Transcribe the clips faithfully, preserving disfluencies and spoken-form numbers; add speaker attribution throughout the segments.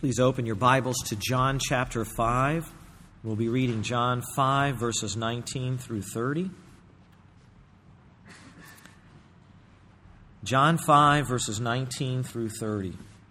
Speaker 1: Please open your Bibles to John chapter five. We'll be reading John five, verses nineteen through thirty. John five, verses nineteen through thirty.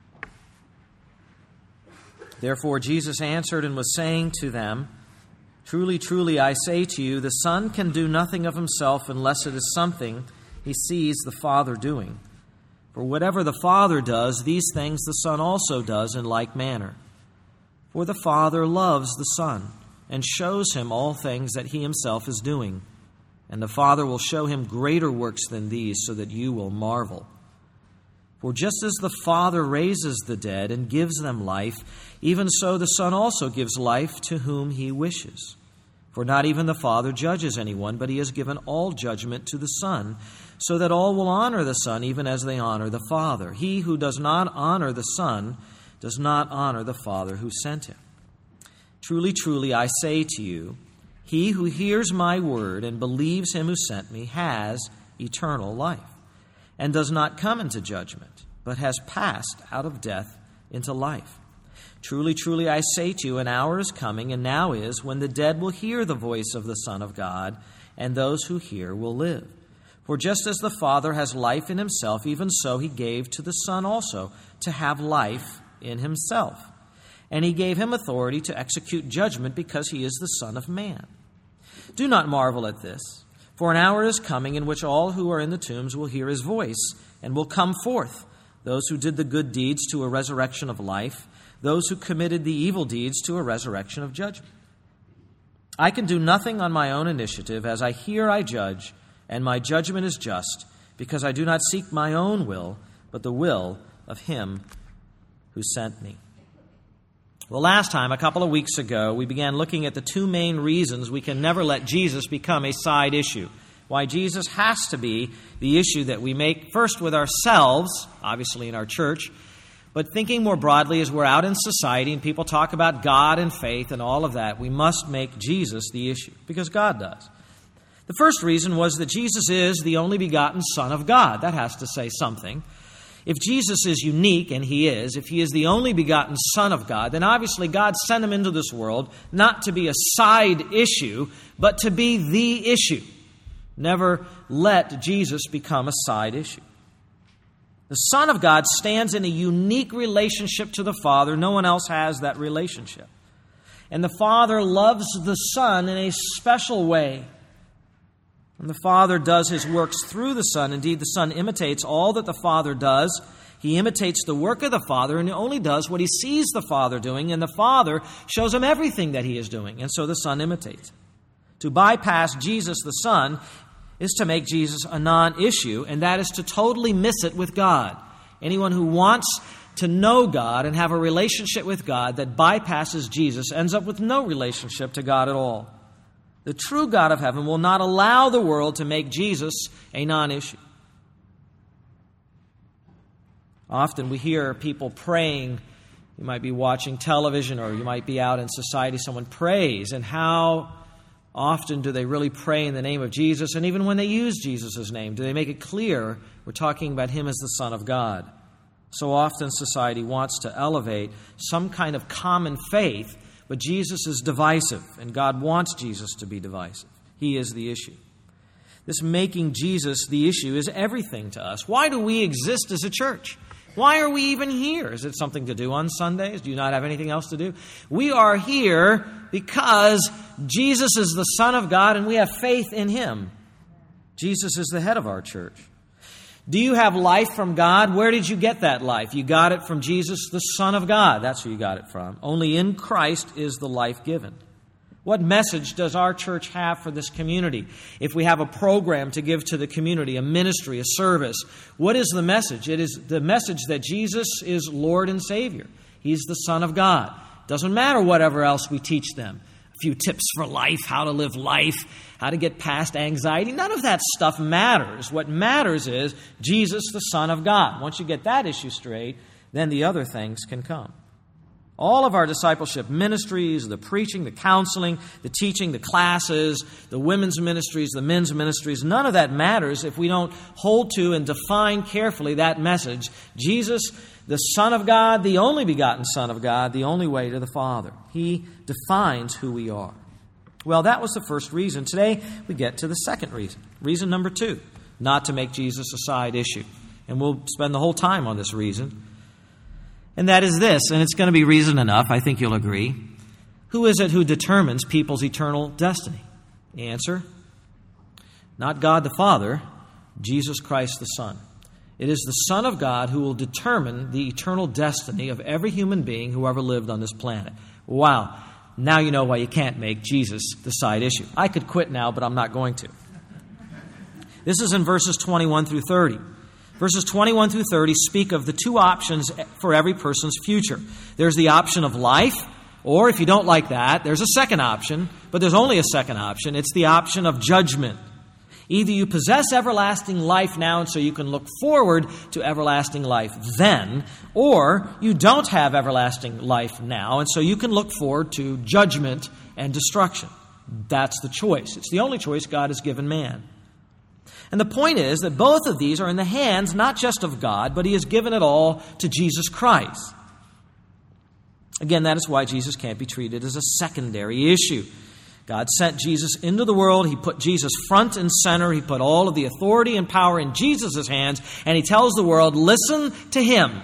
Speaker 1: Therefore Jesus answered and was saying to them, Truly, truly, I say to you, the Son can do nothing of himself unless it is something he sees the Father doing. For whatever the Father does, these things the Son also does in like manner. For the Father loves the Son, and shows him all things that he himself is doing. And the Father will show him greater works than these, so that you will marvel. For just as the Father raises the dead and gives them life, even so the Son also gives life to whom he wishes. For not even the Father judges anyone, but he has given all judgment to the Son, so that all will honor the Son even as they honor the Father. He who does not honor the Son does not honor the Father who sent him. Truly, truly, I say to you, he who hears my word and believes him who sent me has eternal life, and does not come into judgment, but has passed out of death into life. Truly, truly, I say to you, an hour is coming, and now is, when the dead will hear the voice of the Son of God, and those who hear will live. For just as the Father has life in himself, even so he gave to the Son also to have life in himself. And he gave him authority to execute judgment, because he is the Son of Man. Do not marvel at this, for an hour is coming in which all who are in the tombs will hear his voice, and will come forth, those who did the good deeds to a resurrection of life, those who committed the evil deeds to a resurrection of judgment. I can do nothing on my own initiative. As I hear, I judge, and my judgment is just, because I do not seek my own will, but the will of him who sent me. Well, last time, a couple of weeks ago, we began looking at the two main reasons we can never let Jesus become a side issue. Why Jesus has to be the issue that we make first with ourselves, obviously in our church, but thinking more broadly as we're out in society and people talk about God and faith and all of that, we must make Jesus the issue, because God does. The first reason was that Jesus is the only begotten Son of God. That has to say something. If Jesus is unique, and he is, if he is the only begotten Son of God, then obviously God sent him into this world not to be a side issue, but to be the issue. Never let Jesus become a side issue. The Son of God stands in a unique relationship to the Father. No one else has that relationship. And the Father loves the Son in a special way. And the Father does his works through the Son. Indeed, the Son imitates all that the Father does. He imitates the work of the Father, and he only does what he sees the Father doing, and the Father shows him everything that he is doing. And so the Son imitates. To bypass Jesus, the Son, is to make Jesus a non-issue, and that is to totally miss it with God. Anyone who wants to know God and have a relationship with God that bypasses Jesus ends up with no relationship to God at all. The true God of heaven will not allow the world to make Jesus a non-issue. Often we hear people praying. You might be watching television, or you might be out in society. Someone prays, and how often do they really pray in the name of Jesus? And even when they use Jesus' name, do they make it clear we're talking about him as the Son of God? So often society wants to elevate some kind of common faith, but Jesus is divisive, and God wants Jesus to be divisive. He is the issue. This making Jesus the issue is everything to us. Why do we exist as a church? Why are we even here? Is it something to do on Sundays? Do you not have anything else to do? We are here because Jesus is the Son of God, and we have faith in him. Jesus is the head of our church. Do you have life from God? Where did you get that life? You got it from Jesus, the Son of God. That's where you got it from. Only in Christ is the life given. What message does our church have for this community? If we have a program to give to the community, a ministry, a service, what is the message? It is the message that Jesus is Lord and Savior. He's the Son of God. Doesn't matter whatever else we teach them. A few tips for life, how to live life, how to get past anxiety. None of that stuff matters. What matters is Jesus, the Son of God. Once you get that issue straight, then the other things can come. All of our discipleship ministries, the preaching, the counseling, the teaching, the classes, the women's ministries, the men's ministries, none of that matters if we don't hold to and define carefully that message. Jesus, The Son of God, the only begotten Son of God, the only way to the Father. He defines who we are. Well, that was the first reason. Today, we get to the second reason. Reason number two, not to make Jesus a side issue. And we'll spend the whole time on this reason. And that is this, and it's going to be reason enough, I think you'll agree. Who is it who determines people's eternal destiny? The answer, not God the Father, Jesus Christ the Son. It is the Son of God who will determine the eternal destiny of every human being who ever lived on this planet. Wow. Now you know why you can't make Jesus the side issue. I could quit now, but I'm not going to. This is in verses twenty-one through thirty. Verses twenty-one through thirty speak of the two options for every person's future. There's the option of life, or if you don't like that, there's a second option, but there's only a second option. It's the option of judgment. Either you possess everlasting life now, and so you can look forward to everlasting life then, or you don't have everlasting life now, and so you can look forward to judgment and destruction. That's the choice. It's the only choice God has given man. And the point is that both of these are in the hands not just of God, but He has given it all to Jesus Christ. Again, that is why Jesus can't be treated as a secondary issue. God sent Jesus into the world. He put Jesus front and center. He put all of the authority and power in Jesus' hands, and He tells the world, listen to Him.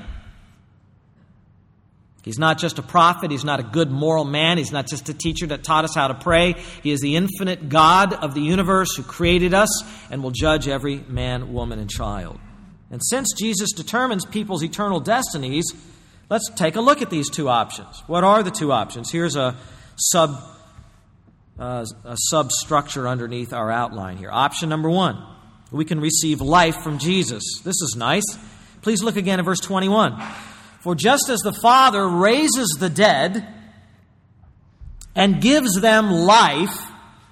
Speaker 1: He's not just a prophet. He's not a good moral man. He's not just a teacher that taught us how to pray. He is the infinite God of the universe who created us and will judge every man, woman, and child. And since Jesus determines people's eternal destinies, let's take a look at these two options. What are the two options? Here's a sub uh, a substructure underneath our outline here. Option number one, we can receive life from Jesus. This is nice. Please look again at verse twenty-one. For just as the Father raises the dead and gives them life,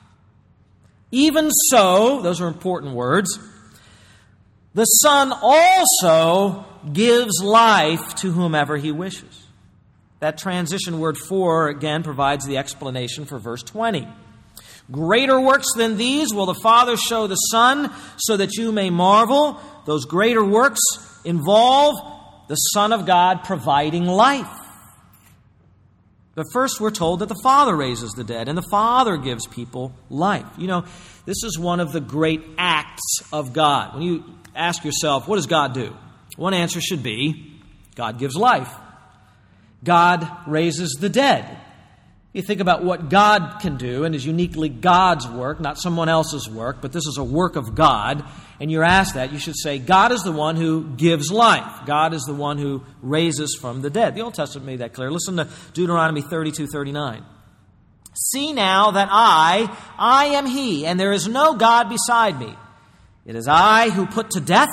Speaker 1: even so, those are important words, the Son also gives life to whomever He wishes. That transition word for, again, provides the explanation for verse twenty. Greater works than these will the Father show the Son, so that you may marvel. Those greater works involve the Son of God providing life. But first we're told that the Father raises the dead and the Father gives people life. You know, this is one of the great acts of God. When you ask yourself, what does God do? One answer should be, God gives life. God raises the dead. You think about what God can do and is uniquely God's work, not someone else's work, but this is a work of God. And you're asked that, you should say, God is the one who gives life. God is the one who raises from the dead. The Old Testament made that clear. Listen to Deuteronomy thirty-two thirty-nine. See now that I, I am He, and there is no God beside me. It is I who put to death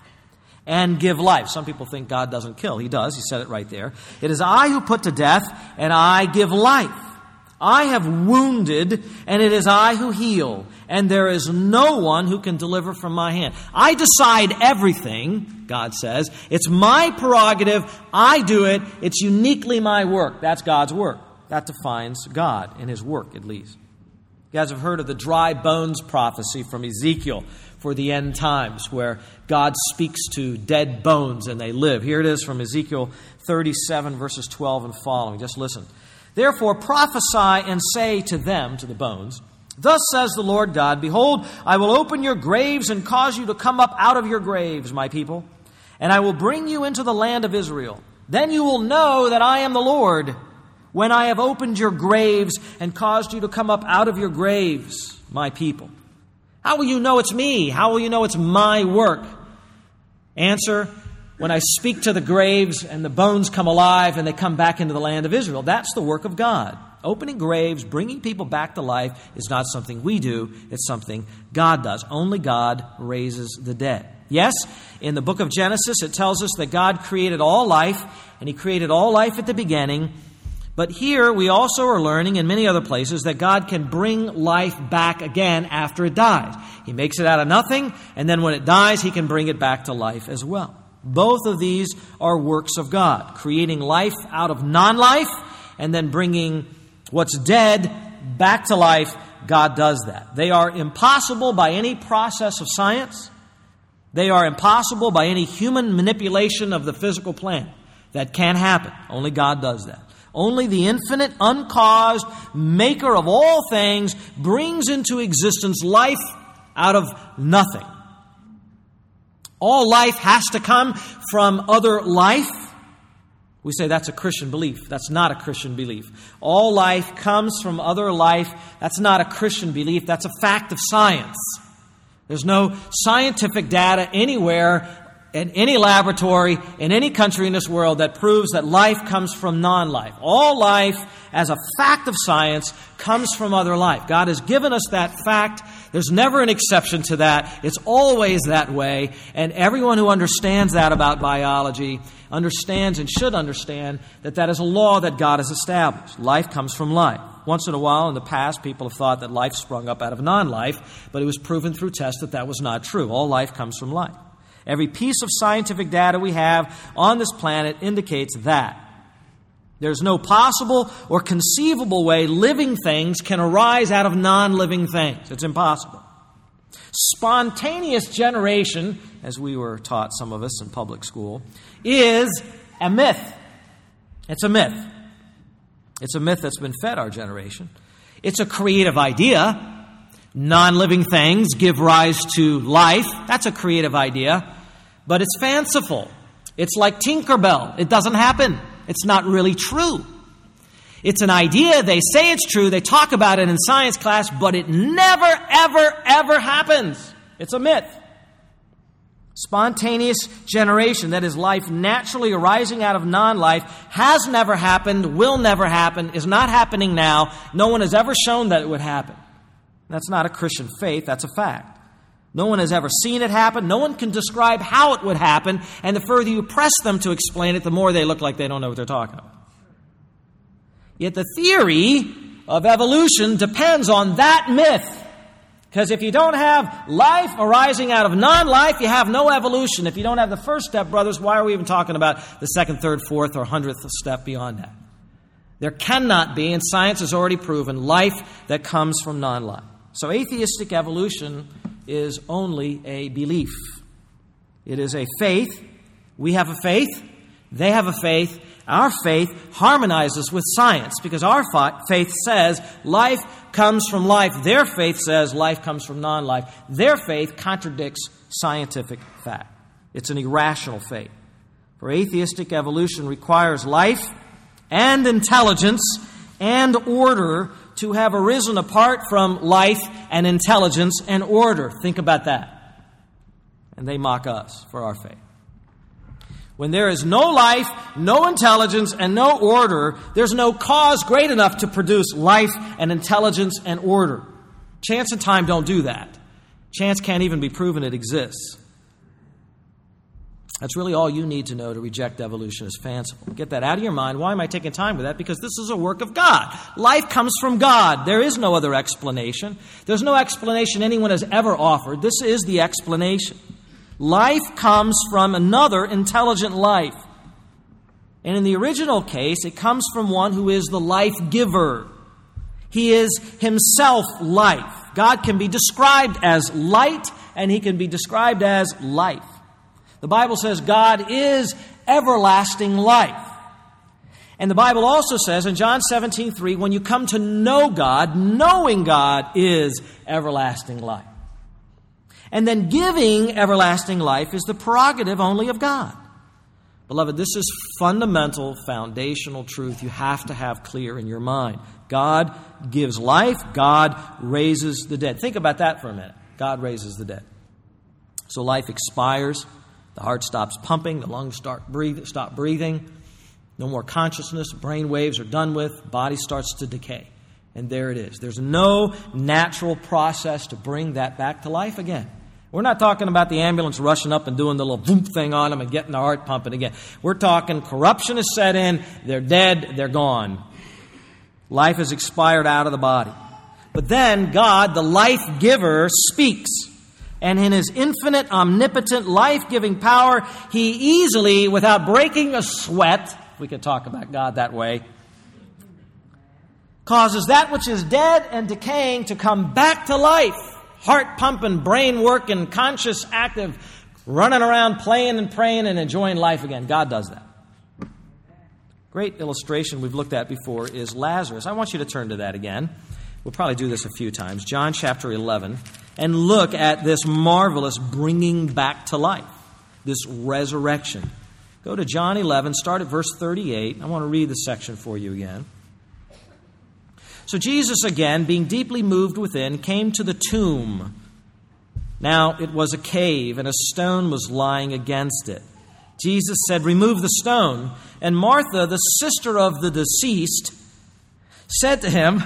Speaker 1: and give life. Some people think God doesn't kill. He does. He said it right there. It is I who put to death, and I give life. I have wounded, and it is I who heal, and there is no one who can deliver from my hand. I decide everything, God says. It's my prerogative. I do it. It's uniquely my work. That's God's work. That defines God in His work, at least. You guys have heard of the dry bones prophecy from Ezekiel for the end times, where God speaks to dead bones and they live. Here it is from Ezekiel thirty-seven, verses twelve and following. Just listen. Therefore prophesy and say to them, to the bones, thus says the Lord God, behold, I will open your graves and cause you to come up out of your graves, my people, and I will bring you into the land of Israel. Then you will know that I am the Lord, when I have opened your graves and caused you to come up out of your graves, my people. How will you know it's me? How will you know it's my work? Answer, when I speak to the graves and the bones come alive and they come back into the land of Israel. That's the work of God. Opening graves, bringing people back to life is not something we do. It's something God does. Only God raises the dead. Yes, in the book of Genesis, it tells us that God created all life, and He created all life at the beginning. But here we also are learning in many other places that God can bring life back again after it dies. He makes it out of nothing, and then when it dies, He can bring it back to life as well. Both of these are works of God, creating life out of non-life and then bringing what's dead back to life. God does that. They are impossible by any process of science. They are impossible by any human manipulation of the physical plan. That can't happen. Only God does that. Only the infinite, uncaused maker of all things brings into existence life out of nothing. All life has to come from other life. We say that's a Christian belief. That's not a Christian belief. All life comes from other life. That's not a Christian belief. That's a fact of science. There's no scientific data anywhere in any laboratory in any country in this world that proves that life comes from non-life. All life, as a fact of science, comes from other life. God has given us that fact. There's never an exception to that. It's always that way. And everyone who understands that about biology understands and should understand that that is a law that God has established. Life comes from life. Once in a while in the past, people have thought that life sprung up out of non-life, but it was proven through tests that that was not true. All life comes from life. Every piece of scientific data we have on this planet indicates that. There's no possible or conceivable way living things can arise out of non-living things. It's impossible. Spontaneous generation, as we were taught, some of us in public school, is a myth. It's a myth. It's a myth that's been fed our generation. It's a creative idea. Non-living things give rise to life. That's a creative idea. But it's fanciful. It's like Tinkerbell. It doesn't happen. It's not really true. It's an idea. They say it's true. They talk about it in science class, but it never, ever, ever happens. It's a myth. Spontaneous generation, that is life naturally arising out of non-life, has never happened, will never happen, is not happening now. No one has ever shown that it would happen. That's not a Christian faith. That's a fact. No one has ever seen it happen. No one can describe how it would happen. And the further you press them to explain it, the more they look like they don't know what they're talking about. Yet the theory of evolution depends on that myth. Because if you don't have life arising out of non-life, you have no evolution. If you don't have the first step, brothers, why are we even talking about the second, third, fourth, or hundredth step beyond that? There cannot be, and science has already proven, life that comes from non-life. So atheistic evolution is only a belief. It is a faith. We have a faith. They have a faith. Our faith harmonizes with science because our faith says life comes from life. Their faith says life comes from non-life. Their faith contradicts scientific fact. It's an irrational faith. For atheistic evolution requires life and intelligence and order to have arisen apart from life and intelligence and order. Think about that. And they mock us for our faith. When there is no life, no intelligence, and no order, there's no cause great enough to produce life and intelligence and order. Chance and time don't do that. Chance can't even be proven it exists. That's really all you need to know to reject evolution as fanciful. Get that out of your mind. Why am I taking time with that? Because this is a work of God. Life comes from God. There is no other explanation. There's no explanation anyone has ever offered. This is the explanation. Life comes from another intelligent life. And in the original case, it comes from one who is the life giver. He is himself life. God can be described as light, and he can be described as life. The Bible says God is everlasting life. And the Bible also says in John seventeen three, when you come to know God, knowing God is everlasting life. And then giving everlasting life is the prerogative only of God. Beloved, this is fundamental, foundational truth you have to have clear in your mind. God gives life. God raises the dead. Think about that for a minute. God raises the dead. So life expires. The heart stops pumping. The lungs start breathe, stop breathing. No more consciousness. Brain waves are done with. Body starts to decay. And there it is. There's no natural process to bring that back to life again. We're not talking about the ambulance rushing up and doing the little boom thing on them and getting the heart pumping again. We're talking corruption is set in. They're dead. They're gone. Life has expired out of the body. But then God, the life giver, speaks. And in his infinite, omnipotent, life-giving power, he easily, without breaking a sweat, we could talk about God that way, causes that which is dead and decaying to come back to life. Heart pumping, brain working, conscious, active, running around, playing and praying and enjoying life again. God does that. great illustration we've looked at before is Lazarus. I want you to turn to that again. We'll probably do this a few times. John chapter eleven. And look at this marvelous bringing back to life, this resurrection. Go to John eleven, start at verse thirty-eight. I want to read the section for you again. So Jesus, again, being deeply moved within, came to the tomb. Now it was a cave, and a stone was lying against it. Jesus said, "Remove the stone." And Martha, the sister of the deceased, said to him,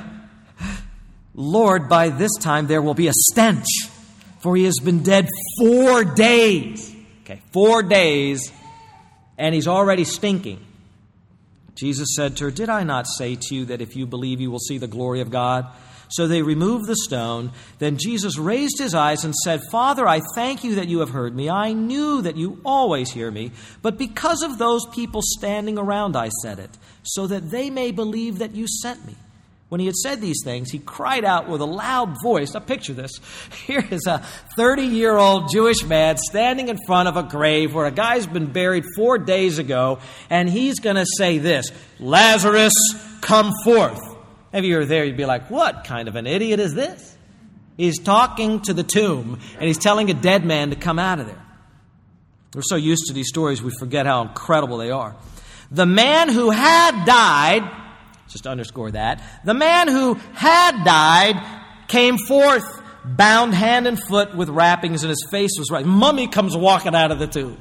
Speaker 1: "Lord, by this time there will be a stench, for he has been dead four days." Okay, four days, and he's already stinking. Jesus said to her, "Did I not say to you that if you believe you will see the glory of God?" So they removed the stone. Then Jesus raised his eyes and said, "Father, I thank you that you have heard me. I knew that you always hear me. But because of those people standing around, I said it, so that they may believe that you sent me." When he had said these things, he cried out with a loud voice. Now picture this. Here is a thirty-year-old Jewish man standing in front of a grave where a guy's been buried four days ago, and he's going to say this, "Lazarus, come forth." If you were there, you'd be like, what kind of an idiot is this? He's talking to the tomb, and he's telling a dead man to come out of there. We're so used to these stories, we forget how incredible they are. The man who had died, just to underscore that, the man who had died came forth, bound hand and foot with wrappings, and his face was right. Mummy comes walking out of the tomb.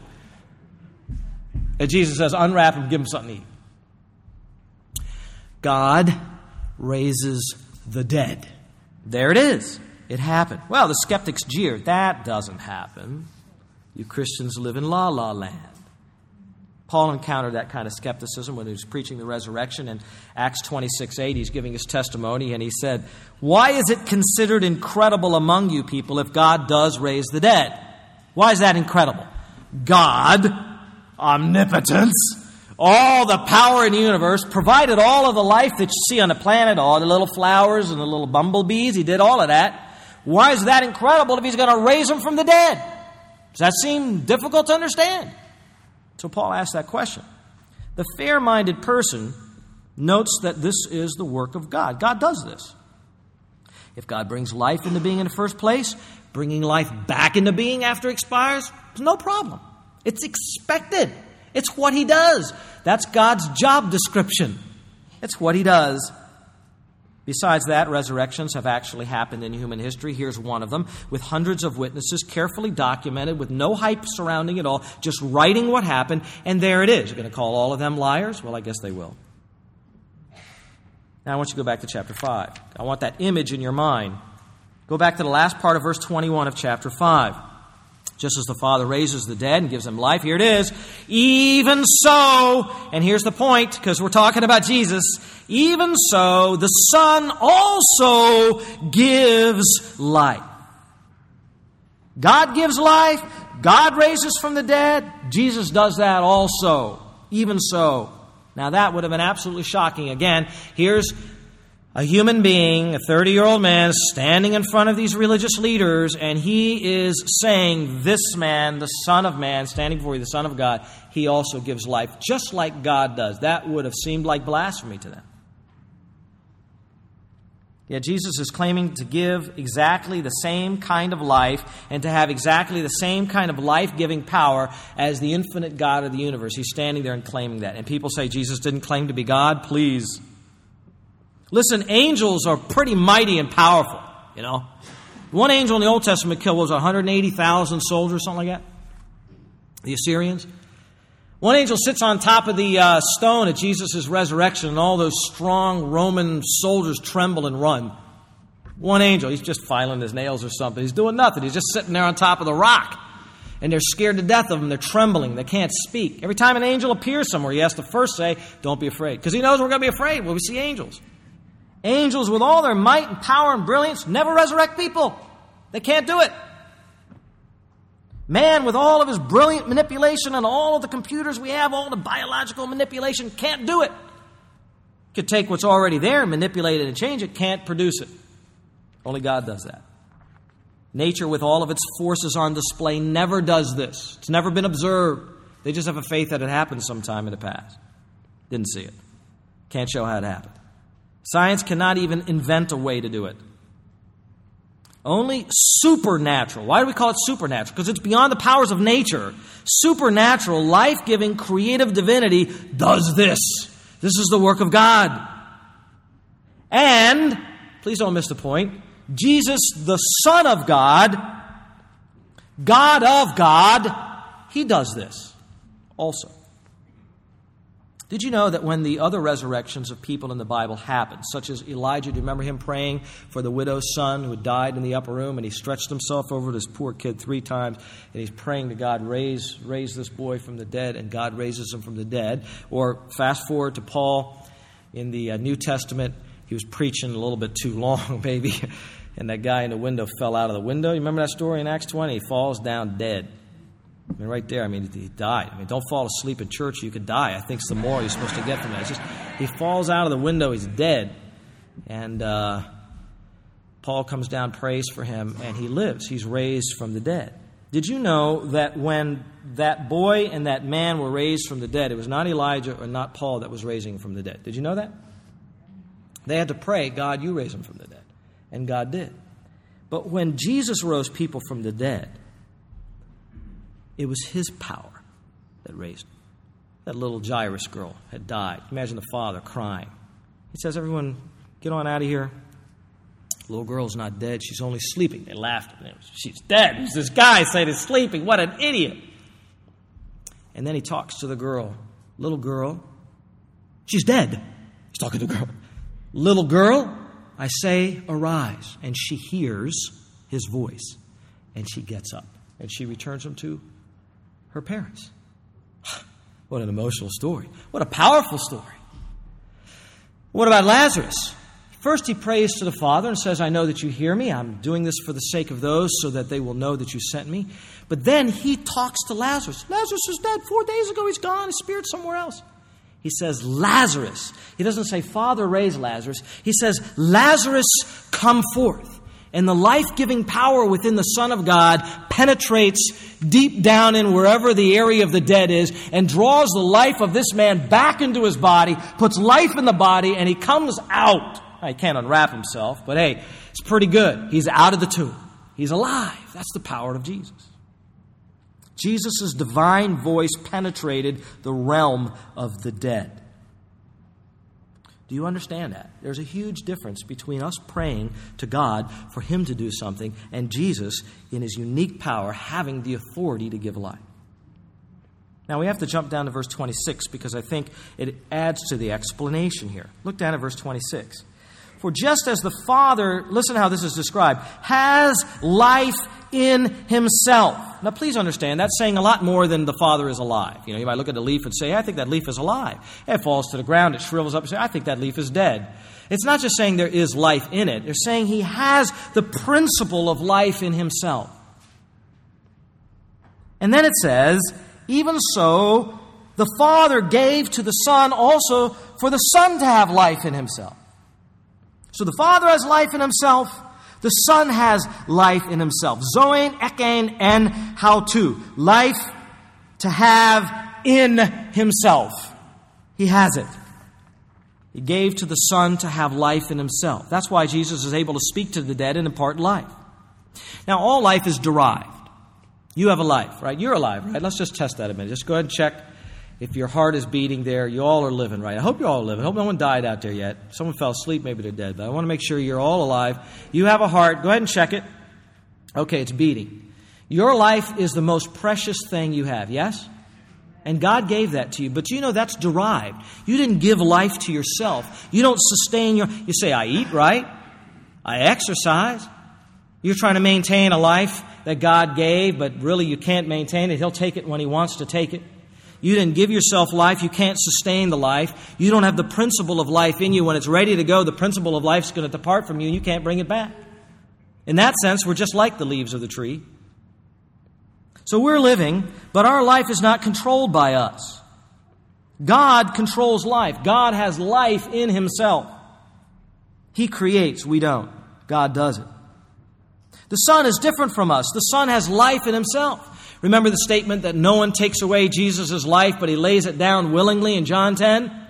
Speaker 1: And Jesus says, "Unwrap him, give him something to eat." God raises the dead. There it is. It happened. Well, the skeptics jeered. That doesn't happen. You Christians live in la-la land. Paul encountered that kind of skepticism when he was preaching the resurrection. In Acts twenty-six eight, he's giving his testimony, and he said, "Why is it considered incredible among you people if God does raise the dead?" Why is that incredible? God, omnipotence, all the power in the universe, provided all of the life that you see on the planet, all the little flowers and the little bumblebees. He did all of that. Why is that incredible if he's going to raise them from the dead? Does that seem difficult to understand? So Paul asked that question. The fair-minded person notes that this is the work of God. God does this. If God brings life into being in the first place, bringing life back into being after it expires, it's no problem. It's expected. It's what he does. That's God's job description. It's what he does. Besides that, resurrections have actually happened in human history. Here's one of them, with hundreds of witnesses, carefully documented, with no hype surrounding it all, just writing what happened, and there it is. You're going to call all of them liars? Well, I guess they will. Now I want you to go back to chapter five. I want that image in your mind. Go back to the last part of verse twenty-one of chapter five. Just as the Father raises the dead and gives them life, here it is. Even so, and here's the point, because we're talking about Jesus, even so, the Son also gives life. God gives life. God raises from the dead. Jesus does that also. Even so. Now that would have been absolutely shocking. Again, here's a human being, a thirty-year-old man, standing in front of these religious leaders, and he is saying, this man, the Son of Man, standing before you, the Son of God, he also gives life, just like God does. That would have seemed like blasphemy to them. Yet Jesus is claiming to give exactly the same kind of life and to have exactly the same kind of life-giving power as the infinite God of the universe. He's standing there and claiming that. And people say Jesus didn't claim to be God. Please. Listen, angels are pretty mighty and powerful, you know. One angel in the Old Testament killed, what was it, one hundred eighty thousand soldiers, something like that? The Assyrians. One angel sits on top of the uh, stone at Jesus' resurrection, and all those strong Roman soldiers tremble and run. One angel, he's just filing his nails or something. He's doing nothing. He's just sitting there on top of the rock. And they're scared to death of him. They're trembling. They can't speak. Every time an angel appears somewhere, he has to first say, don't be afraid. Because he knows we're going to be afraid when we see angels. Angels, with all their might and power and brilliance, never resurrect people. They can't do it. Man, with all of his brilliant manipulation and all of the computers we have, all the biological manipulation, can't do it. Could take what's already there, manipulate it and change it, can't produce it. Only God does that. Nature, with all of its forces on display, never does this. It's never been observed. They just have a faith that it happened sometime in the past. Didn't see it. Can't show how it happened. Science cannot even invent a way to do it. Only supernatural. Why do we call it supernatural? Because it's beyond the powers of nature. Supernatural, life-giving, creative divinity does this. This is the work of God. And, please don't miss the point, Jesus, the Son of God, God of God, He does this also. Did you know that when the other resurrections of people in the Bible happened, such as Elijah, do you remember him praying for the widow's son who had died in the upper room, and he stretched himself over this poor kid three times, and he's praying to God, raise, raise this boy from the dead, and God raises him from the dead. Or fast forward to Paul in the uh, New Testament. He was preaching a little bit too long, maybe, and that guy in the window fell out of the window. You remember that story in Acts twenty? He falls down dead. I mean, right there, I mean, he died. I mean, don't fall asleep in church. You could die. I think it's the moral you're supposed to get from that. It's just, he falls out of the window. He's dead. And uh, Paul comes down, prays for him, and he lives. He's raised from the dead. Did you know that when that boy and that man were raised from the dead, it was not Elijah or not Paul that was raising from the dead? Did you know that? They had to pray, God, you raise him from the dead. And God did. But when Jesus rose people from the dead, it was His power that raised him. That little Jairus girl had died. Imagine the father crying. He says, everyone, get on out of here. The little girl's not dead. She's only sleeping. They laughed at him. She's dead. Who's this guy saying he's sleeping? What an idiot. And then he talks to the girl. Little girl, she's dead. He's talking to the girl. Little girl, I say, arise. And she hears His voice. And she gets up. And she returns him to her parents. What an emotional story. What a powerful story. What about Lazarus? First he prays to the Father and says, I know that you hear me. I'm doing this for the sake of those so that they will know that you sent me. But then he talks to Lazarus. Lazarus is dead. Four days ago he's gone. His spirit's somewhere else. He says, Lazarus. He doesn't say, Father, raise Lazarus. He says, Lazarus, come forth. And the life-giving power within the Son of God penetrates deep down in wherever the area of the dead is and draws the life of this man back into his body, puts life in the body, and he comes out. He can't unwrap himself, but hey, it's pretty good. He's out of the tomb. He's alive. That's the power of Jesus. Jesus' divine voice penetrated the realm of the dead. Do you understand that? There's a huge difference between us praying to God for Him to do something and Jesus, in His unique power, having the authority to give life. Now, we have to jump down to verse twenty-six because I think it adds to the explanation here. Look down at verse twenty-six. For just as the Father, listen how this is described, has life in Himself. Now, please understand, that's saying a lot more than the Father is alive. You know, you might look at a leaf and say, I think that leaf is alive. It falls to the ground, it shrivels up and say, I think that leaf is dead. It's not just saying there is life in it. They're saying He has the principle of life in Himself. And then it says, even so, the Father gave to the Son also for the Son to have life in Himself. So the Father has life in Himself. The Son has life in Himself. Zoin, ekein, and how to. Life to have in Himself. He has it. He gave to the Son to have life in Himself. That's why Jesus is able to speak to the dead and impart life. Now, all life is derived. You have a life, right? You're alive, right? Let's just test that a minute. Just go ahead and check if your heart is beating there. You all are living, right? I hope you're all living. I hope no one died out there yet. Someone fell asleep, maybe they're dead. But I want to make sure you're all alive. You have a heart. Go ahead and check it. Okay, it's beating. Your life is the most precious thing you have, yes? And God gave that to you. But you know that's derived. You didn't give life to yourself. You don't sustain your... You say, I eat, right? I exercise. You're trying to maintain a life that God gave, but really you can't maintain it. He'll take it when He wants to take it. You didn't give yourself life. You can't sustain the life. You don't have the principle of life in you. When it's ready to go, the principle of life is going to depart from you and you can't bring it back. In that sense, we're just like the leaves of the tree. So we're living, but our life is not controlled by us. God controls life. God has life in Himself. He creates, we don't. God does it. The Son is different from us. The Son has life in Himself. Remember the statement that no one takes away Jesus' life, but He lays it down willingly in John ten?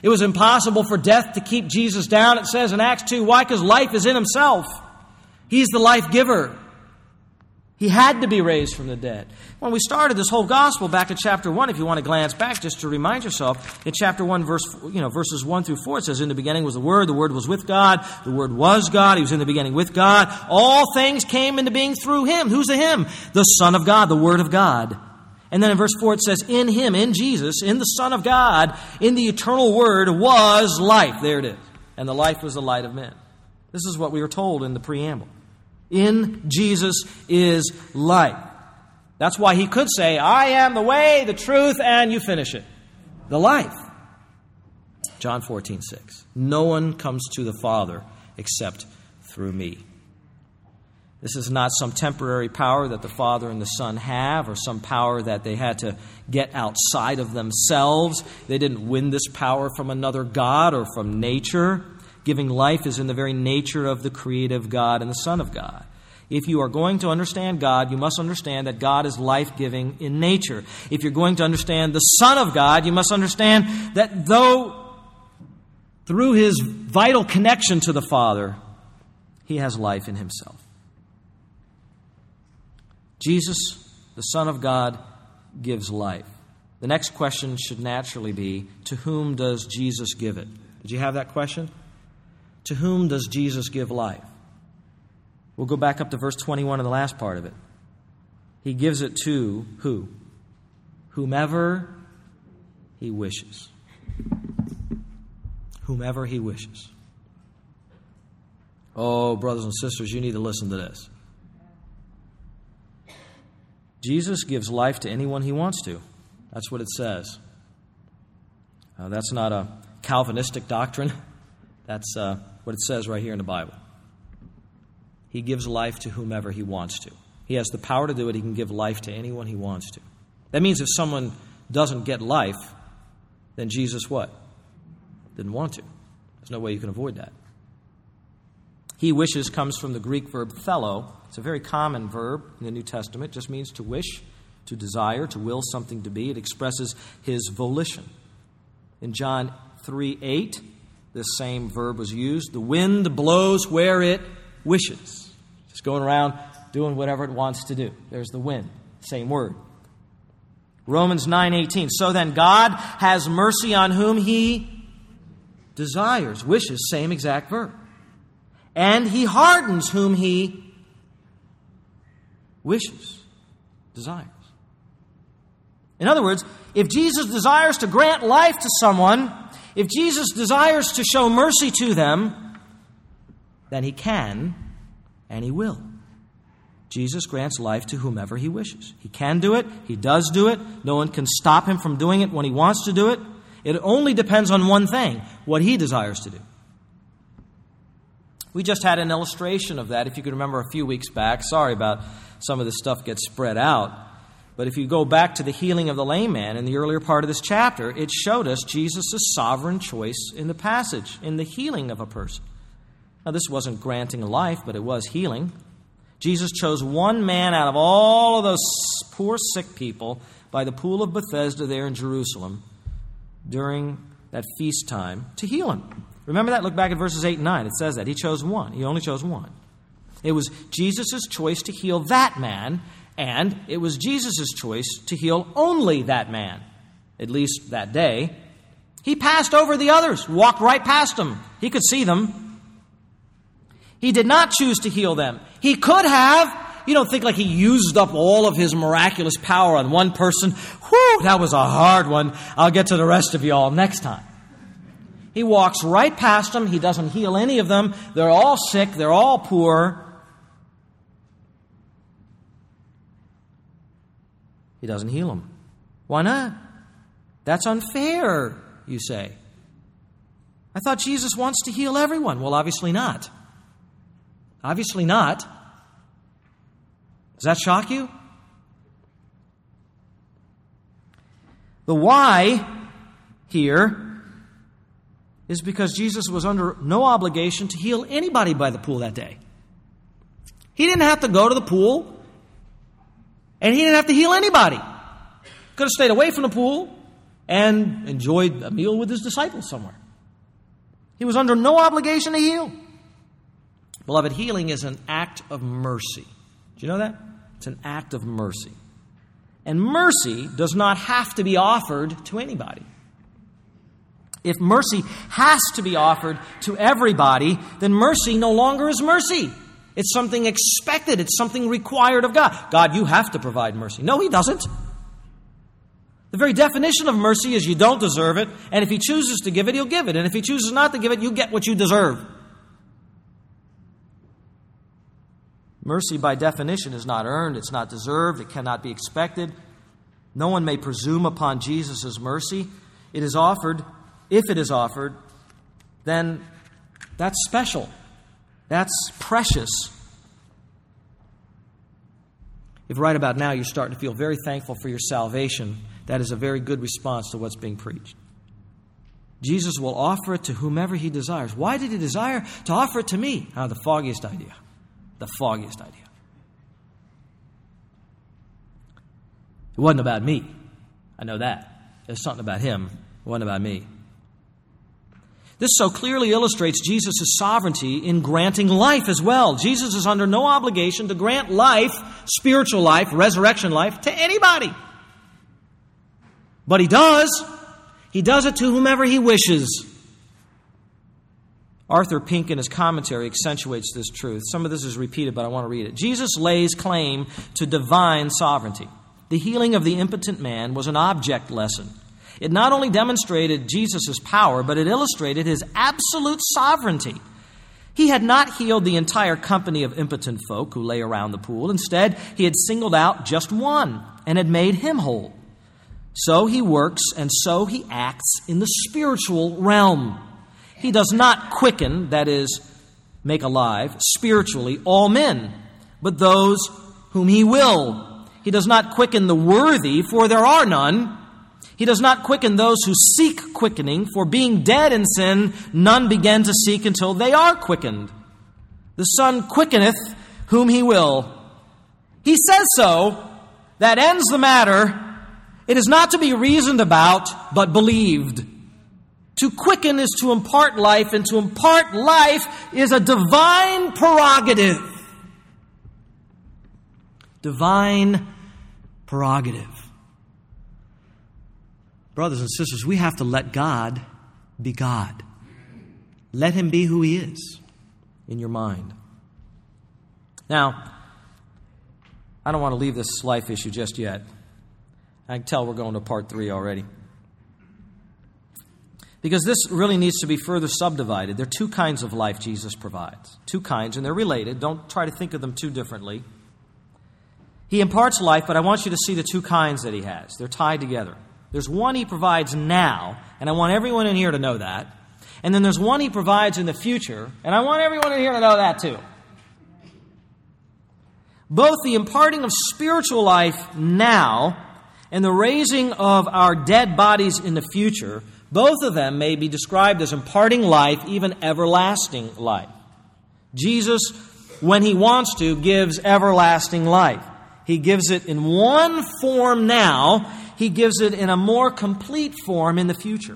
Speaker 1: It was impossible for death to keep Jesus down, it says in Acts two. Why? Because life is in himself. He's the life giver. He had to be raised from the dead. When we started this whole gospel back in chapter one, if you want to glance back just to remind yourself, in chapter one, verse, you know, verses one through four, it says, in the beginning was the Word, the Word was with God, the Word was God, He was in the beginning with God. All things came into being through Him. Who's the Him? The Son of God, the Word of God. And then in verse four it says, in Him, in Jesus, in the Son of God, in the eternal Word was life. There it is. And the life was the light of men. This is what we were told in the preamble. In Jesus is life. That's why He could say, I am the way, the truth, and you finish it. The life. John fourteen six. No one comes to the Father except through me. This is not some temporary power that the Father and the Son have, or some power that they had to get outside of themselves. They didn't win this power from another God or from nature. Giving life is in the very nature of the creative God and the Son of God. If you are going to understand God, you must understand that God is life-giving in nature. If you're going to understand the Son of God, you must understand that though through His vital connection to the Father, He has life in Himself. Jesus, the Son of God, gives life. The next question should naturally be, to whom does Jesus give it? Did you have that question? To whom does Jesus give life? We'll go back up to verse twenty-one in the last part of it. He gives it to who? Whomever He wishes. Whomever He wishes. Oh, brothers and sisters, you need to listen to this. Jesus gives life to anyone He wants to. That's what it says. Uh, that's not a Calvinistic doctrine. That's uh, what it says right here in the Bible. He gives life to whomever He wants to. He has the power to do it. He can give life to anyone He wants to. That means if someone doesn't get life, then Jesus what? Didn't want to. There's no way you can avoid that. He wishes comes from the Greek verb thelo. It's a very common verb in the New Testament. It just means to wish, to desire, to will something to be. It expresses His volition. In John three eight, this same verb was used. The wind blows where it wishes. Just going around doing whatever it wants to do. There's the wind. Same word. Romans nine eighteen. So then God has mercy on whom He desires. Wishes, same exact verb. And He hardens whom He wishes, desires. In other words, if Jesus desires to grant life to someone, if Jesus desires to show mercy to them, then He can and He will. Jesus grants life to whomever He wishes. He can do it. He does do it. No one can stop Him from doing it when He wants to do it. It only depends on one thing, what He desires to do. We just had an illustration of that, if you can remember a few weeks back. Sorry about some of this stuff gets spread out. But if you go back to the healing of the lame man in the earlier part of this chapter, it showed us Jesus' sovereign choice in the passage, in the healing of a person. Now, this wasn't granting life, but it was healing. Jesus chose one man out of all of those poor sick people by the pool of Bethesda there in Jerusalem during that feast time to heal him. Remember that? Look back at verses eight and nine. It says that. He chose one. He only chose one. It was Jesus' choice to heal that man, and it was Jesus' choice to heal only that man, at least that day. He passed over the others, walked right past them. He could see them. He did not choose to heal them. He could have. You don't think like He used up all of His miraculous power on one person. Whew, that was a hard one. I'll get to the rest of you all next time. He walks right past them. He doesn't heal any of them. They're all sick. They're all poor. He doesn't heal them. Why not? That's unfair, you say. I thought Jesus wants to heal everyone. Well, obviously not. Obviously not. Does that shock you? The why here is because Jesus was under no obligation to heal anybody by the pool that day. He didn't have to go to the pool, and He didn't have to heal anybody. Could have stayed away from the pool. and enjoyed a meal with his disciples somewhere. He was under no obligation to heal. Beloved, healing is an act of mercy. Do you know that? It's an act of mercy. And mercy does not have to be offered to anybody. If mercy has to be offered to everybody, then mercy no longer is mercy. It's something expected. It's something required of God. God, you have to provide mercy. No, He doesn't. The very definition of mercy is you don't deserve it, and if He chooses to give it, He'll give it. And if He chooses not to give it, you get what you deserve. Mercy, by definition, is not earned. It's not deserved. It cannot be expected. No one may presume upon Jesus' mercy. It is offered. If it is offered, then that's special. That's precious. If right about now you're starting to feel very thankful for your salvation, that is a very good response to what's being preached. Jesus will offer it to whomever He desires. Why did He desire to offer it to me? Ah, the foggiest idea. The foggiest idea. It wasn't about me. I know that. It was something about Him. It wasn't about me. This so clearly illustrates Jesus' sovereignty in granting life as well. Jesus is under no obligation to grant life, spiritual life, resurrection life, to anybody. But He does. He does it to whomever He wishes. Arthur Pink in his commentary accentuates this truth. Some of this is repeated, but I want to read it. Jesus lays claim to divine sovereignty. The healing of the impotent man was an object lesson. It not only demonstrated Jesus' power, but it illustrated His absolute sovereignty. He had not healed the entire company of impotent folk who lay around the pool. Instead, He had singled out just one and had made him whole. So He works and so He acts in the spiritual realm. He does not quicken, that is, make alive, spiritually all men, but those whom He will. He does not quicken the worthy, for there are none. He does not quicken those who seek quickening, for being dead in sin, none begin to seek until they are quickened. The Son quickeneth whom He will. He says so. That ends the matter. It is not to be reasoned about, but believed. To quicken is to impart life, and to impart life is a divine prerogative. Divine prerogative. Brothers and sisters, we have to let God be God. Let Him be who He is in your mind. Now, I don't want to leave this life issue just yet. I can tell we're going to part three already. Because this really needs to be further subdivided. There are two kinds of life Jesus provides. Two kinds, and they're related. Don't try to think of them too differently. He imparts life, but I want you to see the two kinds that He has. They're tied together. There's one He provides now, and I want everyone in here to know that. And then there's one He provides in the future, and I want everyone in here to know that too. Both the imparting of spiritual life now and the raising of our dead bodies in the future, both of them may be described as imparting life, even everlasting life. Jesus, when He wants to, gives everlasting life. He gives it in one form now. He gives it in a more complete form in the future.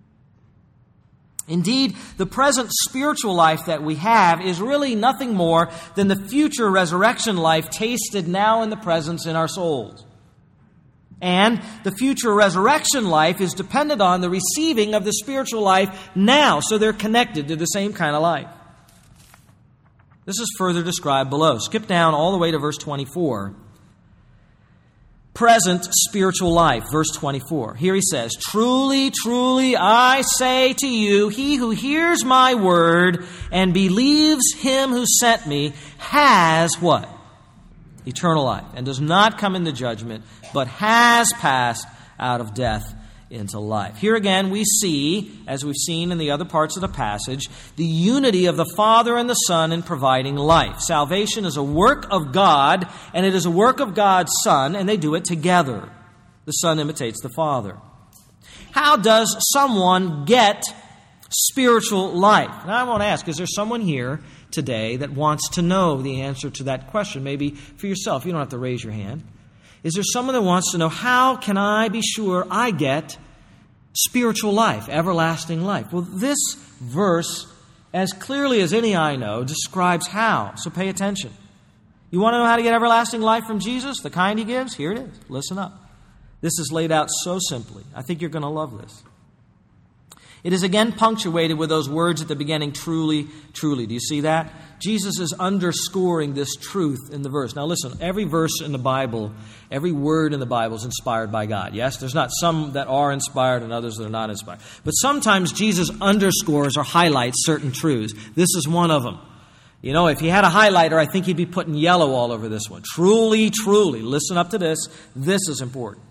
Speaker 1: Indeed, the present spiritual life that we have is really nothing more than the future resurrection life tasted now in the presence in our souls. And the future resurrection life is dependent on the receiving of the spiritual life now, so they're connected to the same kind of life. This is further described below. Skip down all the way to verse twenty-four. Present spiritual life, verse twenty-four. Here he says, "Truly, truly, I say to you, he who hears my word and believes Him who sent me has" what? Eternal life, and does not come into judgment, but has passed out of death into life. Here again we see, as we've seen in the other parts of the passage, the unity of the Father and the Son in providing life. Salvation is a work of God, and it is a work of God's Son, and they do it together. The Son imitates the Father. How does someone get spiritual life? Now I want to ask, is there someone here today that wants to know the answer to that question? Maybe for yourself. You don't have to raise your hand. Is there someone that wants to know, how can I be sure I get spiritual life, everlasting life. Well, this verse, as clearly as any I know, describes how. So pay attention. You want to know how to get everlasting life from Jesus, the kind He gives? Here it is. Listen up. This is laid out so simply. I think you're going to love this. It is again punctuated with those words at the beginning, truly, truly. Do you see that? Jesus is underscoring this truth in the verse. Now listen, every verse in the Bible, every word in the Bible is inspired by God. Yes, there's not some that are inspired and others that are not inspired. But sometimes Jesus underscores or highlights certain truths. This is one of them. You know, if he had a highlighter, I think he'd be putting yellow all over this one. Truly, truly. Listen up to this. This is important.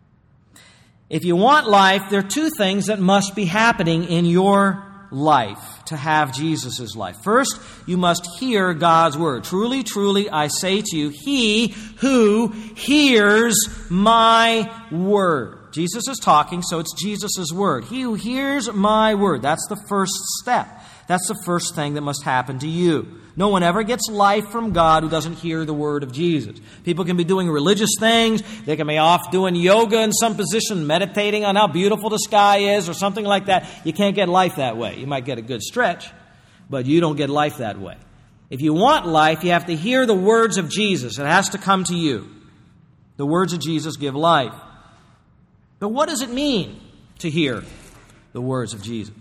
Speaker 1: If you want life, there are two things that must be happening in your life to have Jesus' life. First, you must hear God's word. Truly, truly, I say to you, he who hears my word. Jesus is talking, so it's Jesus' word. He who hears my word. That's the first step. That's the first thing that must happen to you. No one ever gets life from God who doesn't hear the word of Jesus. People can be doing religious things. They can be off doing yoga in some position, meditating on how beautiful the sky is or something like that. You can't get life that way. You might get a good stretch, but you don't get life that way. If you want life, you have to hear the words of Jesus. It has to come to you. The words of Jesus give life. But what does it mean to hear the words of Jesus?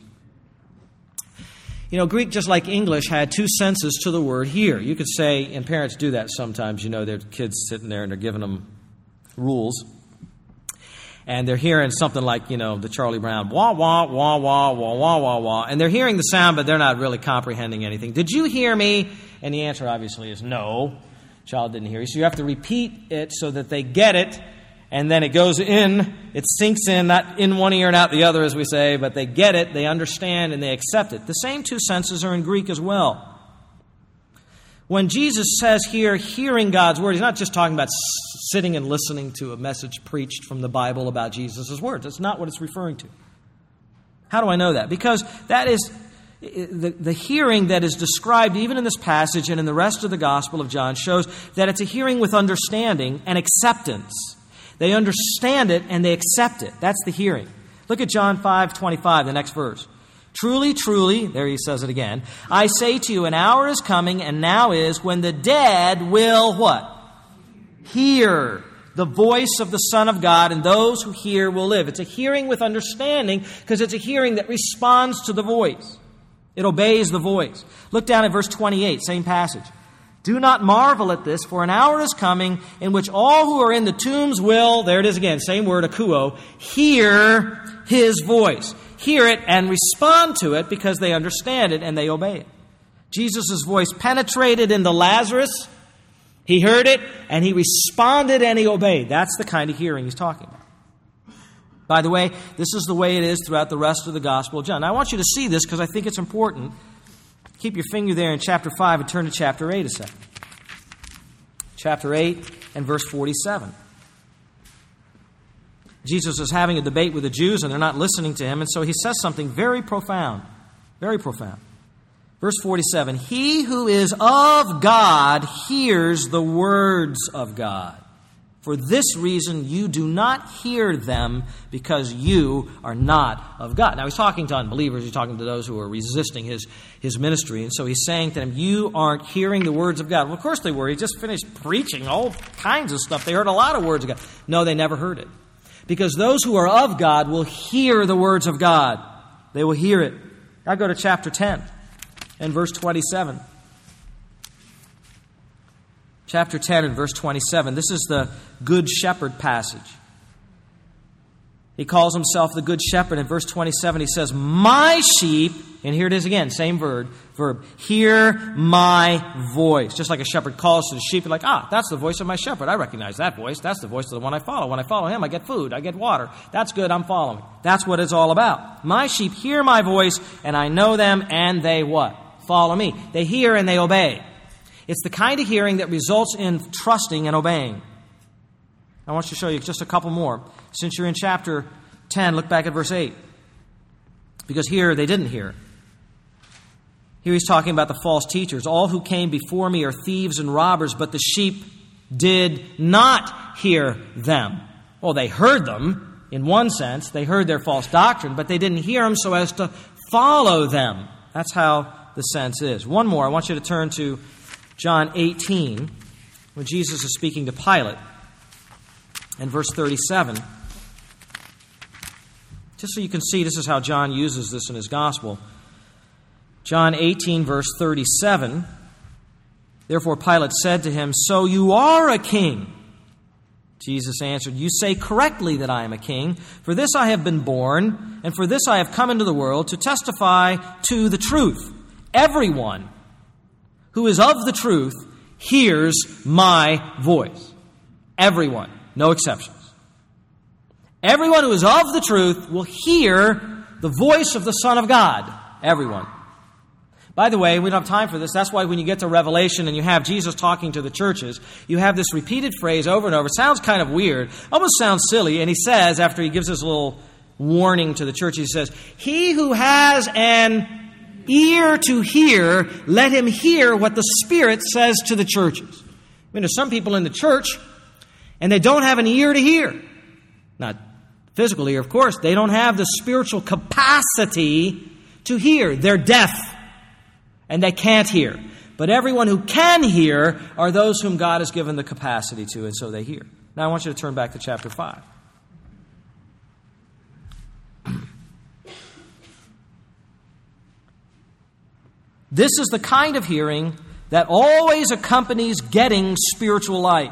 Speaker 1: You know, Greek, just like English, had two senses to the word hear. You could say, and parents do that sometimes, you know, their kids sitting there and they're giving them rules. And they're hearing something like, you know, the Charlie Brown, wah, wah, wah, wah, wah, wah, wah, wah. And they're hearing the sound, but they're not really comprehending anything. Did you hear me? And the answer obviously is no. Child didn't hear you. So you have to repeat it so that they get it. And then it goes in, it sinks in, not in one ear and out the other, as we say, but they get it, they understand, and they accept it. The same two senses are in Greek as well. When Jesus says here, hearing God's word, he's not just talking about sitting and listening to a message preached from the Bible about Jesus' words. That's not what it's referring to. How do I know that? Because that is the, the hearing that is described even in this passage and in the rest of the Gospel of John shows that it's a hearing with understanding and acceptance. They understand it and they accept it. That's the hearing. Look at John five twenty-five, the next verse. Truly, truly, there he says it again, I say to you, an hour is coming and now is when the dead will what? Hear the voice of the Son of God, and those who hear will live. It's a hearing with understanding because it's a hearing that responds to the voice. It obeys the voice. Look down at verse twenty-eight, same passage. Do not marvel at this, for an hour is coming in which all who are in the tombs will, there it is again, same word, akuo, hear his voice. Hear it and respond to it because they understand it and they obey it. Jesus' voice penetrated into Lazarus. He heard it and he responded and he obeyed. That's the kind of hearing he's talking about. By the way, this is the way it is throughout the rest of the Gospel of John. Now, I want you to see this because I think it's important. Keep your finger there in chapter five and turn to chapter eight a second. Chapter eight and verse forty-seven. Jesus is having a debate with the Jews and they're not listening to him, and so he says something very profound. Very profound. Verse forty-seven, he who is of God hears the words of God. For this reason you do not hear them, because you are not of God. Now he's talking to unbelievers. He's talking to those who are resisting his, his ministry. And so he's saying to them, you aren't hearing the words of God. Well, of course they were. He just finished preaching all kinds of stuff. They heard a lot of words of God. No, they never heard it. Because those who are of God will hear the words of God. They will hear it. Now go to chapter ten and verse twenty-seven. Chapter ten and verse twenty-seven. This is the Good Shepherd passage. He calls himself the Good Shepherd. In verse twenty-seven he says, my sheep, and here it is again, same verb, verb, hear my voice. Just like a shepherd calls to the sheep, you're like, ah, that's the voice of my shepherd. I recognize that voice. That's the voice of the one I follow. When I follow him, I get food, I get water. That's good, I'm following. That's what it's all about. My sheep hear my voice, and I know them, and they what? Follow me. They hear and they obey. It's the kind of hearing that results in trusting and obeying. I want you to show you just a couple more. Since you're in chapter ten, look back at verse eight. Because here they didn't hear. Here he's talking about the false teachers. All who came before me are thieves and robbers, but the sheep did not hear them. Well, they heard them, in one sense. They heard their false doctrine, but they didn't hear them so as to follow them. That's how the sense is. One more. I want you to turn to John eighteen, when Jesus is speaking to Pilate, and verse thirty-seven. Just so you can see, this is how John uses this in his gospel. John eighteen, verse thirty-seven. Therefore Pilate said to him, "So you are a king?" Jesus answered, "You say correctly that I am a king. For this I have been born, and for this I have come into the world, to testify to the truth. Everyone who is of the truth hears my voice." Everyone, no exceptions. Everyone who is of the truth will hear the voice of the Son of God. Everyone. By the way, we don't have time for this. That's why when you get to Revelation and you have Jesus talking to the churches, you have this repeated phrase over and over. It sounds kind of weird, almost sounds silly. And he says, after he gives this little warning to the church, he says, "He who has an ear to hear, let him hear what the Spirit says to the churches." I mean, there's some people in the church, and they don't have an ear to hear. Not physical ear, of course. They don't have the spiritual capacity to hear. They're deaf. And they can't hear. But everyone who can hear are those whom God has given the capacity to, and so they hear. Now I want you to turn back to chapter five. This is the kind of hearing that always accompanies getting spiritual light.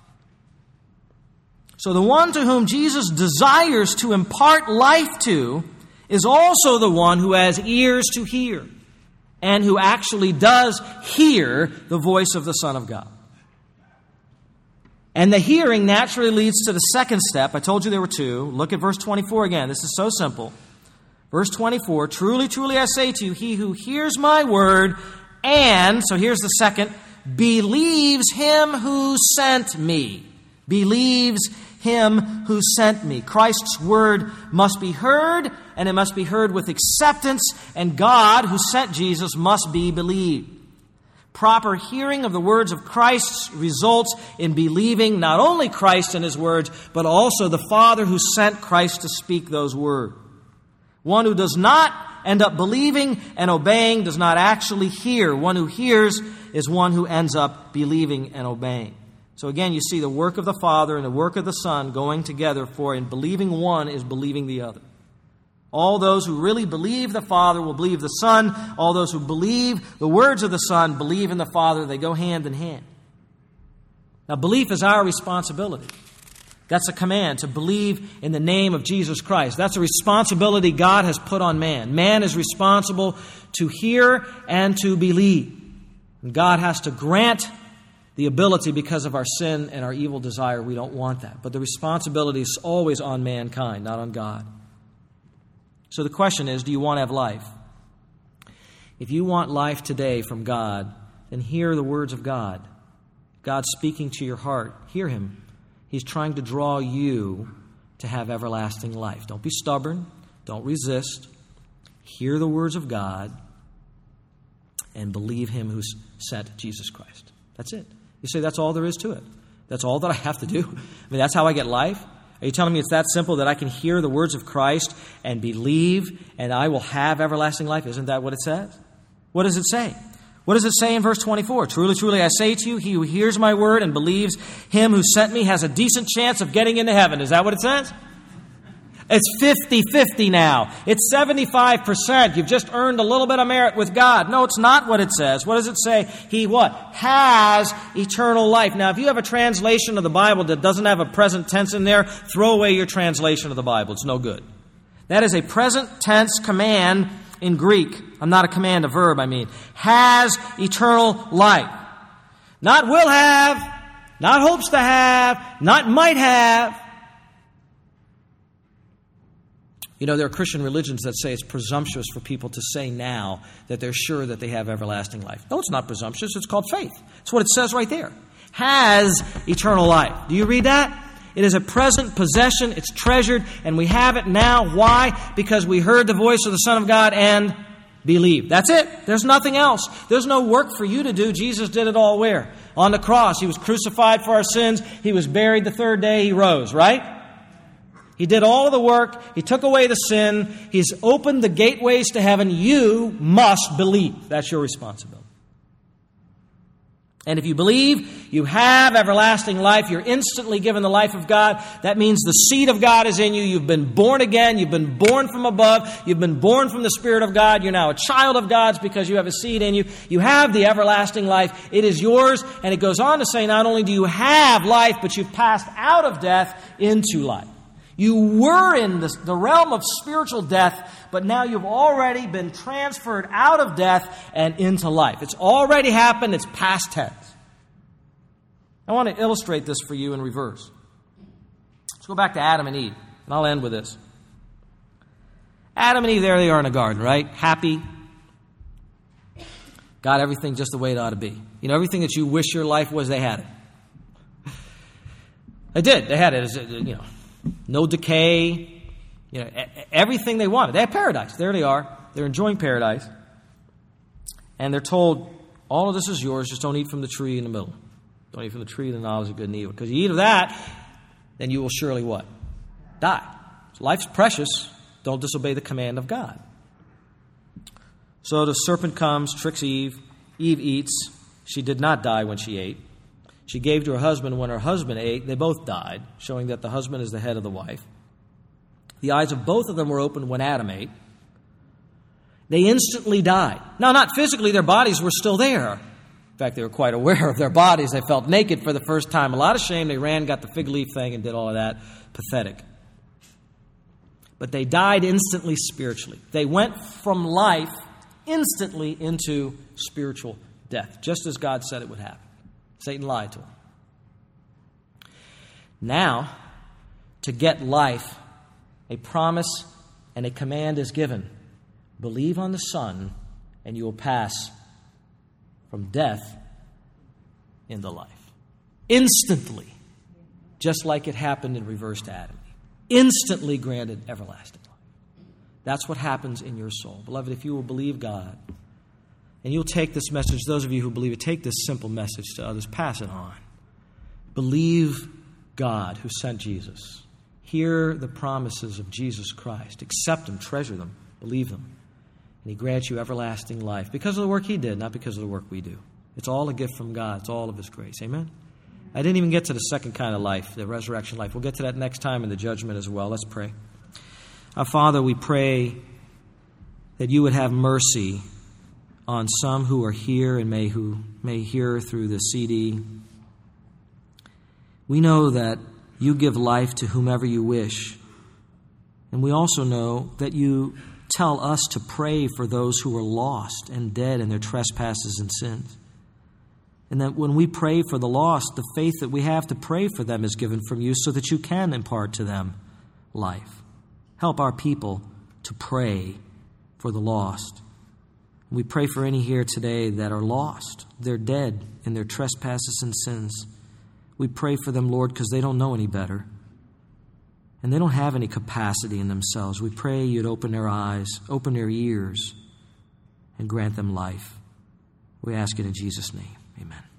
Speaker 1: So the one to whom Jesus desires to impart life to is also the one who has ears to hear, and who actually does hear the voice of the Son of God. And the hearing naturally leads to the second step. I told you there were two. Look at verse twenty-four again. This is so simple. Verse twenty-four, "Truly, truly, I say to you, he who hears my word and," so here's the second, "believes him who sent me." Believes him who sent me. Christ's word must be heard, and it must be heard with acceptance, and God, who sent Jesus, must be believed. Proper hearing of the words of Christ results in believing not only Christ and his words, but also the Father who sent Christ to speak those words. One who does not end up believing and obeying does not actually hear. One who hears is one who ends up believing and obeying. So again, you see the work of the Father and the work of the Son going together, for in believing one is believing the other. All those who really believe the Father will believe the Son. All those who believe the words of the Son believe in the Father. They go hand in hand. Now, belief is our responsibility. That's a command, to believe in the name of Jesus Christ. That's a responsibility God has put on man. Man is responsible to hear and to believe. And God has to grant the ability because of our sin and our evil desire. We don't want that. But the responsibility is always on mankind, not on God. So the question is, do you want to have life? If you want life today from God, then hear the words of God. God's speaking to your heart. Hear him. He's trying to draw you to have everlasting life. Don't be stubborn. Don't resist. Hear the words of God and believe him who sent Jesus Christ. That's it. You say, that's all there is to it. That's all that I have to do. I mean, that's how I get life. Are you telling me it's that simple that I can hear the words of Christ and believe and I will have everlasting life? Isn't that what it says? What does it say? What does it say in verse twenty-four? "Truly, truly, I say to you, he who hears my word and believes him who sent me has a decent chance of getting into heaven." Is that what it says? It's fifty-fifty now. It's seventy-five percent. You've just earned a little bit of merit with God. No, it's not what it says. What does it say? He what? Has eternal life. Now, if you have a translation of the Bible that doesn't have a present tense in there, throw away your translation of the Bible. It's no good. That is a present tense command in Greek. I'm not a command, a verb, I mean. Has eternal life. Not will have, not hopes to have, not might have. You know, there are Christian religions that say it's presumptuous for people to say now that they're sure that they have everlasting life. No, it's not presumptuous. It's called faith. It's what it says right there. Has eternal life. Do you read that? It is a present possession. It's treasured, and we have it now. Why? Because we heard the voice of the Son of God and believed. That's it. There's nothing else. There's no work for you to do. Jesus did it all where? On the cross. He was crucified for our sins. He was buried the third day. He rose, right? He did all of the work. He took away the sin. He's opened the gateways to heaven. You must believe. That's your responsibility. And if you believe, you have everlasting life. You're instantly given the life of God. That means the seed of God is in you. You've been born again. You've been born from above. You've been born from the Spirit of God. You're now a child of God's because you have a seed in you. You have the everlasting life. It is yours. And it goes on to say, not only do you have life, but you've passed out of death into life. You were in the, the realm of spiritual death, but now you've already been transferred out of death and into life. It's already happened. It's past tense. I want to illustrate this for you in reverse. Let's go back to Adam and Eve, and I'll end with this. Adam and Eve, there they are in a garden, right? Happy. Got everything just the way it ought to be. You know, everything that you wish your life was, they had it. They did. They had it. You know, no decay. You know, everything they wanted. They had paradise. There they are. They're enjoying paradise. And they're told, all of this is yours, just don't eat from the tree in the middle. Don't eat from the tree of the knowledge of good and evil. Because you eat of that, then you will surely what? Die. So life's precious. Don't disobey the command of God. So the serpent comes, tricks Eve. Eve eats. She did not die when she ate. She gave to her husband. When her husband ate, they both died, showing that the husband is the head of the wife. The eyes of both of them were opened when Adam ate. They instantly died. Now, not physically, their bodies were still there. In fact, they were quite aware of their bodies. They felt naked for the first time. A lot of shame. They ran, got the fig leaf thing, and did all of that. Pathetic. But they died instantly spiritually. They went from life instantly into spiritual death, just as God said it would happen. Satan lied to them. Now, to get life, a promise and a command is given. Believe on the Son, and you will pass from death into life. Instantly. Just like it happened in reverse to Adam. Instantly granted everlasting life. That's what happens in your soul. Beloved, if you will believe God, and you'll take this message, those of you who believe it, take this simple message to others, pass it on. Believe God who sent Jesus. Hear the promises of Jesus Christ. Accept them, treasure them, believe them. And He grants you everlasting life because of the work He did, not because of the work we do. It's all a gift from God. It's all of His grace. Amen? I didn't even get to the second kind of life, the resurrection life. We'll get to that next time in the judgment as well. Let's pray. Our Father, we pray that You would have mercy on some who are here and may who may hear through the C D. We know that You give life to whomever You wish. And we also know that You tell us to pray for those who are lost and dead in their trespasses and sins. And that when we pray for the lost, the faith that we have to pray for them is given from You so that You can impart to them life. Help our people to pray for the lost. We pray for any here today that are lost. They're dead in their trespasses and sins. We pray for them, Lord, because they don't know any better. And they don't have any capacity in themselves. We pray You'd open their eyes, open their ears, and grant them life. We ask it in Jesus' name. Amen.